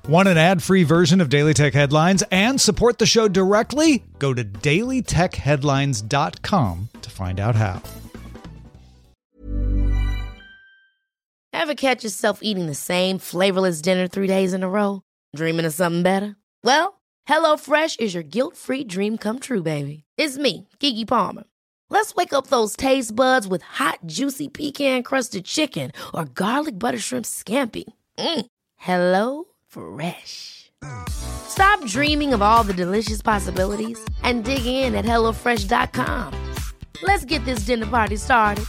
Want an ad-free version of Daily Tech Headlines and support the show directly? Go to dailytechheadlines.com to find out how. Ever catch yourself eating the same flavorless dinner 3 days in a row? Dreaming of something better? Well, HelloFresh is your guilt-free dream come true, baby. It's me, Keke Palmer. Let's wake up those taste buds with hot, juicy pecan-crusted chicken or garlic butter shrimp scampi. Hello Fresh. Stop dreaming of all the delicious possibilities and dig in at HelloFresh.com. Let's get this dinner party started.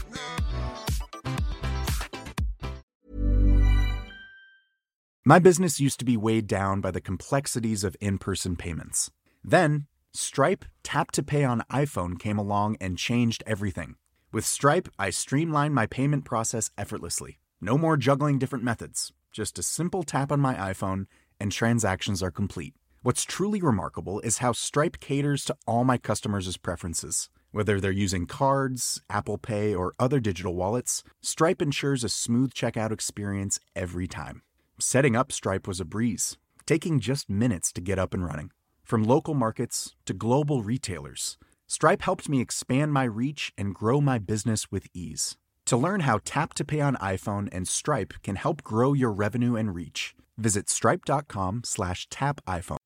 My business used to be weighed down by the complexities of in-person payments. Then, Stripe Tap to Pay on iPhone came along and changed everything. With Stripe, I streamlined my payment process effortlessly. No more juggling different methods. Just a simple tap on my iPhone and transactions are complete. What's truly remarkable is how Stripe caters to all my customers' preferences. Whether they're using cards, Apple Pay, or other digital wallets, Stripe ensures a smooth checkout experience every time. Setting up Stripe was a breeze, taking just minutes to get up and running. From local markets to global retailers, Stripe helped me expand my reach and grow my business with ease. To learn how Tap to Pay on iPhone and Stripe can help grow your revenue and reach, visit stripe.com/tapiphone.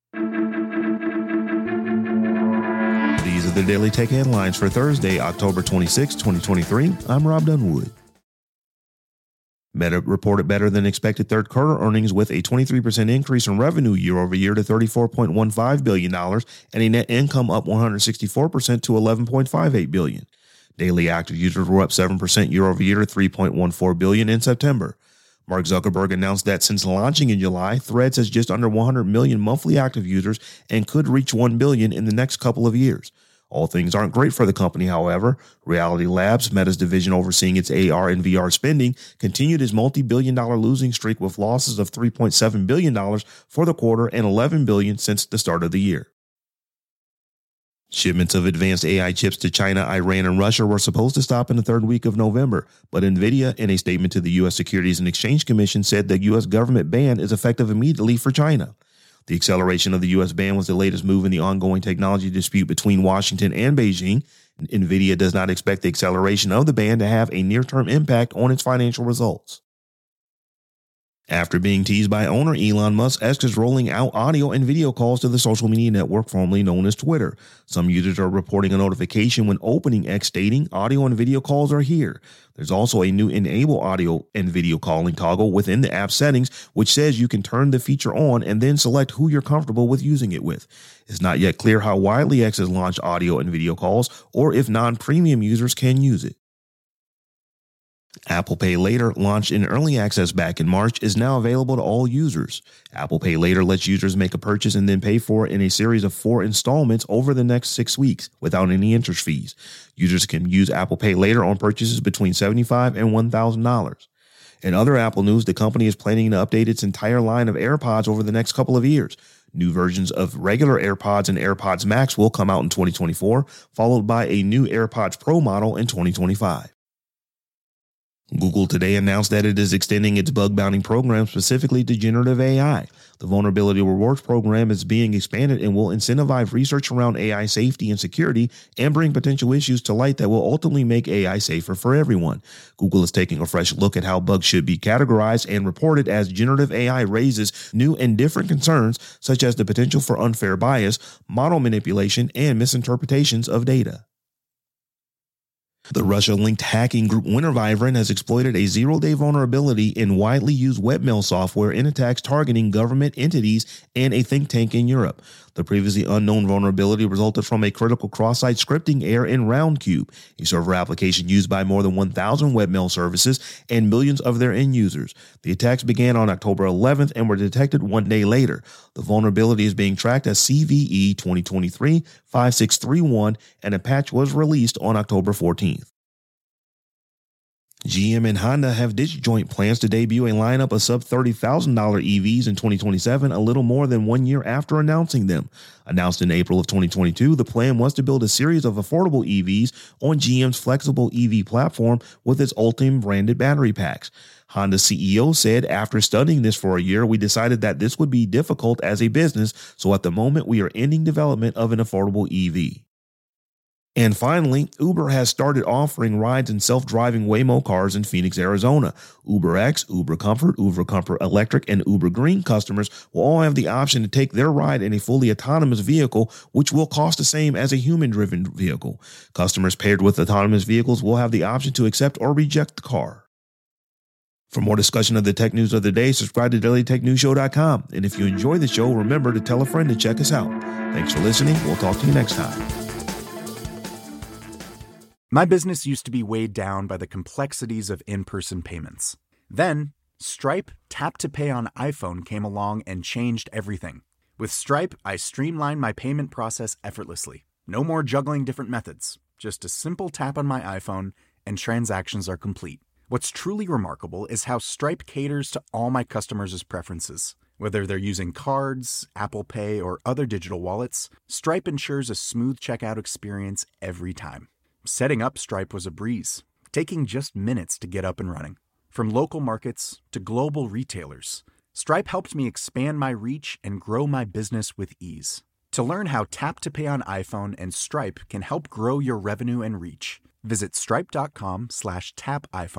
These are the Daily Tech Headlines for Thursday, October 26, 2023. I'm Rob Dunwood. Meta reported better than expected third quarter earnings with a 23% increase in revenue year over year to $34.15 billion and a net income up 164% to $11.58 billion. Daily active users were up 7% year over year to 3.14 billion in September. Mark Zuckerberg announced that since launching in July, Threads has just under 100 million monthly active users and could reach 1 billion in the next couple of years. All things aren't great for the company, however. Reality Labs, Meta's division overseeing its AR and VR spending, continued its multi-billion-dollar losing streak with losses of $3.7 billion for the quarter and $11 billion since the start of the year. Shipments of advanced AI chips to China, Iran, and Russia were supposed to stop in the third week of November, but NVIDIA, in a statement to the U.S. Securities and Exchange Commission, said the U.S. government ban is effective immediately for China. The acceleration of the U.S. ban was the latest move in the ongoing technology dispute between Washington and Beijing. NVIDIA does not expect the acceleration of the ban to have a near-term impact on its financial results. After being teased by owner Elon Musk, X is rolling out audio and video calls to the social media network formerly known as Twitter. Some users are reporting a notification when opening X stating audio and video calls are here. There's also a new enable audio and video calling toggle within the app settings, which says you can turn the feature on and then select who you're comfortable with using it with. It's not yet clear how widely X has launched audio and video calls or if non-premium users can use it. Apple Pay Later, launched in early access back in March, is now available to all users. Apple Pay Later lets users make a purchase and then pay for it in a series of 4 installments over the next 6 weeks without any interest fees. Users can use Apple Pay Later on purchases between $75 and $1,000. In other Apple news, the company is planning to update its entire line of AirPods over the next couple of years. New versions of regular AirPods and AirPods Max will come out in 2024, followed by a new AirPods Pro model in 2025. Google today announced that it is extending its bug bounty program specifically to generative AI. The Vulnerability Rewards program is being expanded and will incentivize research around AI safety and security and bring potential issues to light that will ultimately make AI safer for everyone. Google is taking a fresh look at how bugs should be categorized and reported as generative AI raises new and different concerns such as the potential for unfair bias, model manipulation, and misinterpretations of data. The Russia-linked hacking group Winter Wyvern has exploited a zero-day vulnerability in widely used webmail software in attacks targeting government entities and a think tank in Europe. The previously unknown vulnerability resulted from a critical cross-site scripting error in Roundcube, a server application used by more than 1,000 webmail services and millions of their end users. The attacks began on October 11th and were detected 1 day later. The vulnerability is being tracked as CVE 2023-5631, and a patch was released on October 14th. GM and Honda have ditched joint plans to debut a lineup of sub-$30,000 EVs in 2027, a little more than 1 year after announcing them. Announced in April of 2022, the plan was to build a series of affordable EVs on GM's flexible EV platform with its Ultium branded battery packs. Honda CEO said, after studying this for a year, we decided that this would be difficult as a business, so at the moment we are ending development of an affordable EV. And finally, Uber has started offering rides in self-driving Waymo cars in Phoenix, Arizona. UberX, Uber Comfort, Uber Comfort Electric, and Uber Green customers will all have the option to take their ride in a fully autonomous vehicle, which will cost the same as a human-driven vehicle. Customers paired with autonomous vehicles will have the option to accept or reject the car. For more discussion of the tech news of the day, subscribe to dailytechnewsshow.com. And if you enjoy the show, remember to tell a friend to check us out. Thanks for listening. We'll talk to you next time. My business used to be weighed down by the complexities of in-person payments. Then, Stripe Tap to Pay on iPhone came along and changed everything. With Stripe, I streamlined my payment process effortlessly. No more juggling different methods. Just a simple tap on my iPhone and transactions are complete. What's truly remarkable is how Stripe caters to all my customers' preferences. Whether they're using cards, Apple Pay, or other digital wallets, Stripe ensures a smooth checkout experience every time. Setting up Stripe was a breeze, taking just minutes to get up and running. From local markets to global retailers, Stripe helped me expand my reach and grow my business with ease. To learn how Tap to Pay on iPhone and Stripe can help grow your revenue and reach, visit stripe.com/tapiphone.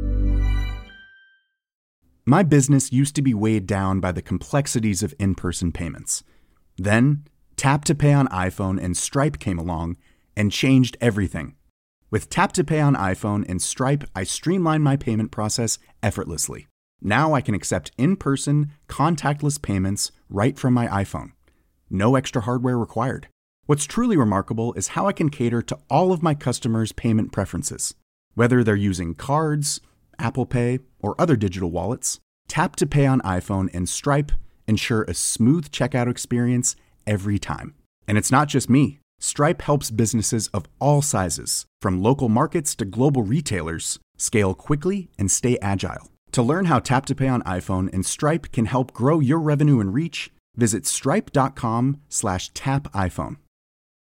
My business used to be weighed down by the complexities of in-person payments. Then, Tap to Pay on iPhone and Stripe came along and changed everything. With Tap to Pay on iPhone and Stripe, I streamlined my payment process effortlessly. Now I can accept in-person, contactless payments right from my iPhone. No extra hardware required. What's truly remarkable is how I can cater to all of my customers' payment preferences. Whether they're using cards, Apple Pay, or other digital wallets, Tap to Pay on iPhone and Stripe ensure a smooth checkout experience every time. And it's not just me. Stripe helps businesses of all sizes, from local markets to global retailers, scale quickly and stay agile. To learn how Tap to Pay on iPhone and Stripe can help grow your revenue and reach, visit stripe.com/tapiphone.